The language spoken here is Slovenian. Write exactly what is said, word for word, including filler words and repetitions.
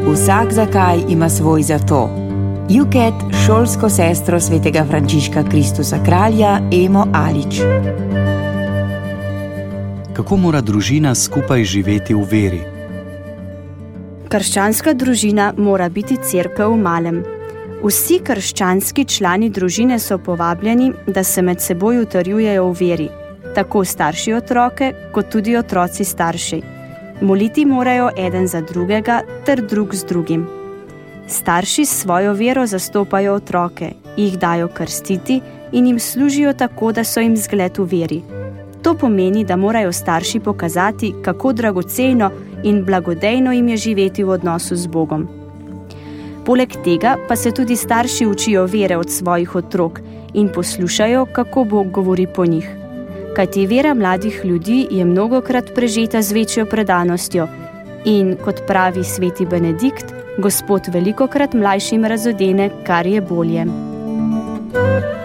Vsak zakaj ima svoj zato. Juket, šolsko sestro svetega Frančiška Kristusa kralja Emo Alič. Kako mora družina skupaj živeti v veri? Krščanska družina mora biti cerkev v malem. Vsi krščanski člani družine so povabljeni, da se med seboj utrjujejo v veri, tako starši otroke, kot tudi otroci starši. Moliti morajo eden za drugega ter drug z drugim. Starši s svojo vero zastopajo otroke, jih dajo krstiti in jim služijo tako, da so jim zgled v veri. To pomeni, da morajo starši pokazati, kako dragocejno in blagodejno jim je živeti v odnosu z Bogom. Poleg tega pa se tudi starši učijo vere od svojih otrok in poslušajo, kako Bog govori po njih. Kajti vera mladih ljudi je mnogokrat prežeta z večjo predanostjo in, kot pravi sveti Benedikt, Gospod velikokrat mlajšim razodene, kar je bolje.